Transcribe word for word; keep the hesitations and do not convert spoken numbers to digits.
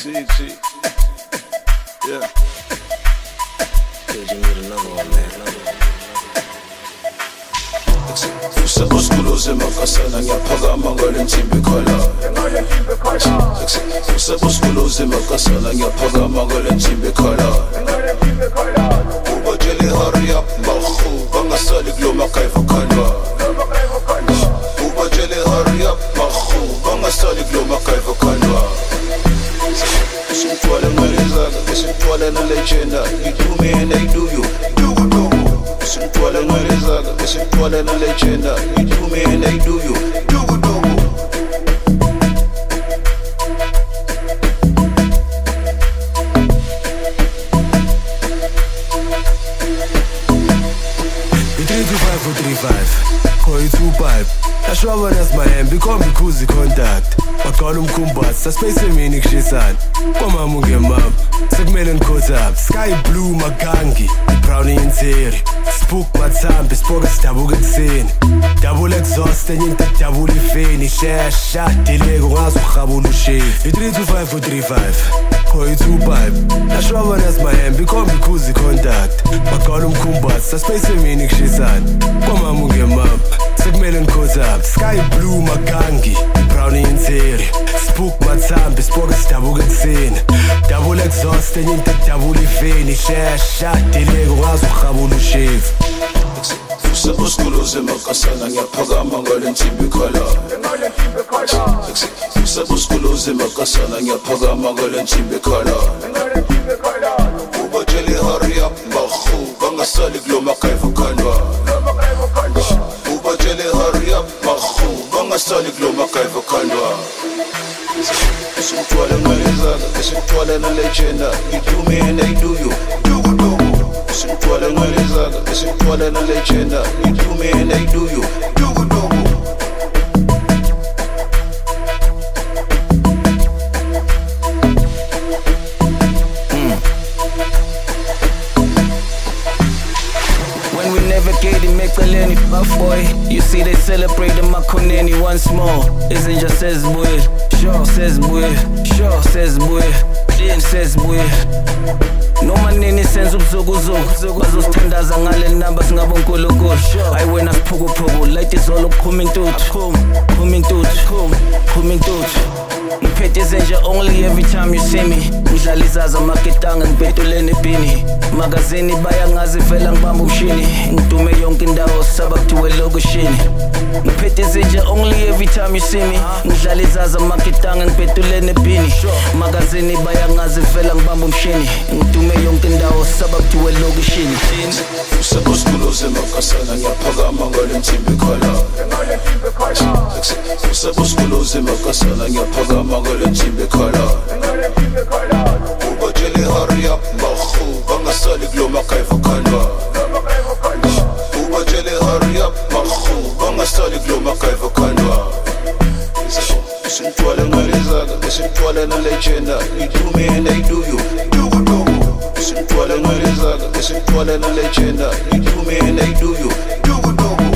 T T. Yeah. Dude, you need another one, man. Another one. Usabuskuloze makasana ngiyaphakama ngale nsimbi khala. Usabuskuloze makasana ngiyaphakama ngale nsimbi khala. Ubatshele hurry up bakhu bangasali kulo makaiva khalwa. Ubatshele hurry up bakhu bangasali kulo makaiva khalwa. Usithwale ngalizaka usithwale na legenda you do me and I do you. Usithwale ngalizaka usithwale na legenda you do me and I do you. three two five four three five call it two pipe ashwaba nasmayembe ikhomba ikhuzi contact baqala umkhumbathi saspace emini kushisana kwamama ungemama sekumele nikhotha sky blue magangi brown interi spook mathambi spoke sidabuka ekseni double exhaust enye into double ifeni share shot deleko ngazo ukhabula ushefi three two five four three five call it two pipe ashwaba nasmayembe ikhomba ikhuzi contact baqala umkhumbathi saspace emini kushisana kwamama ungemama sekumele nikhotha sky blue magangi brown interi spook mathambi spoke sidabuka ekseni double exhaust enye into double ifeni share shot deleko ngazo ukhabula ushefi Usabuskuloze makasana ngiyaphakama ngale nsimbi khala. Usabuskuloze makasana ngiyaphakama ngale nsimbi khala. Ubatshele hurry up bakhu bangasali kulo makaiva khalwa. Ubatshele hurry up bakhu bangasali kulo makaiva khalwa. Usithwale ngalizaka usithwale na legenda you do me and I do you. Usithwale ngalizaka usithwale na legenda you do me and I do you. When we navigating Mekaleni, buff boy, you see they celebrating Makoneni once more. Isn't just says boy, sure says boy, sure says boy, then says boy. No manini sense ubuzukuzuku bazosithandaza ngale namba singabonkulunkulu ayiwena siphukuphuku light izolo ukuphuma intuthu phuma intuthu phuma intuthu ngiphethe zenje only every time you see me ngidlala izaza maketanga ngibhetulene ebhini magazini bayangazi vela ngibamba ushini ngidume yonke indawo sabakuthiwe lokushini ngiphethe zenje only every time you see me ngidlala izaza maketanga ngibhetulene ebhini magazini bayangazi vela ngibamba ushini ngidume yonke indawo sabakuthiwe lokushini Usabuskuloze makasana ngiyaphakama ngale nsimbi khala. Usabuskuloze makasana ngiyaphakama ngale nsimbi khala. Ubatshele hurry up bakhu bangasali kulo makaiva khalwa. Ubatshele hurry up bakhu bangasali kulo makaiva khalwa. Usithwale ngalizaka usithwale na legenda you do me and I do you. Usithwale ngalizaka usithwale na legenda you do me and I do you.